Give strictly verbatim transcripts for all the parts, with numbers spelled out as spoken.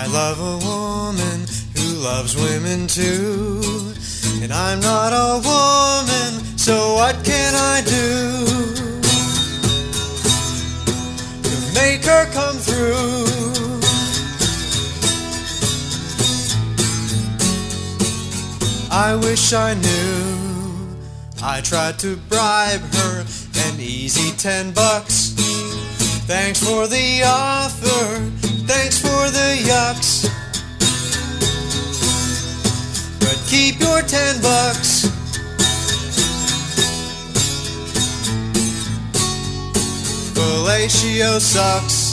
I love a woman who loves women too, and I'm not a woman, so what can I do to make her come through? I wish I knew. I tried to bribe her an easy ten bucks. Thanks for the offer, thanks for the yucks. But keep your ten bucks. Fellatio sucks.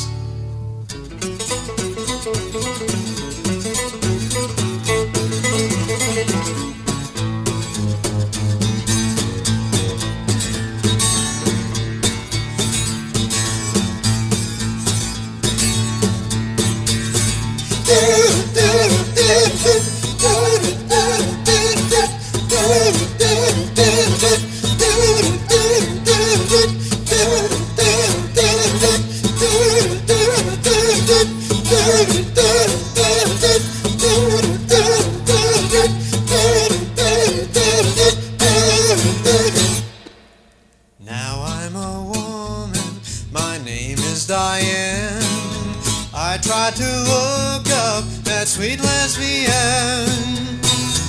Now I'm a woman, my name is Diane. I tried to look up that sweet lesbian.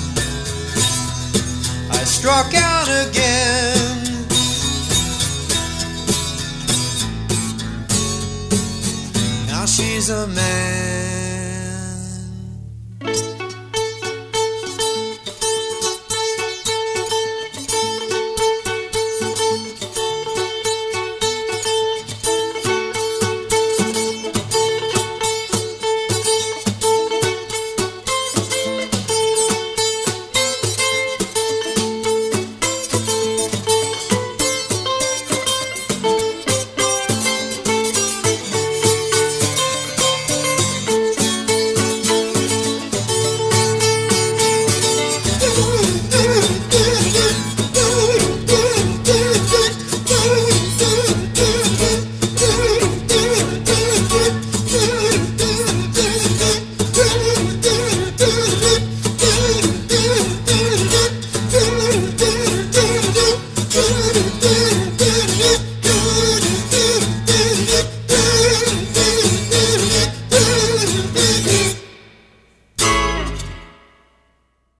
I struck out again. Now she's a man.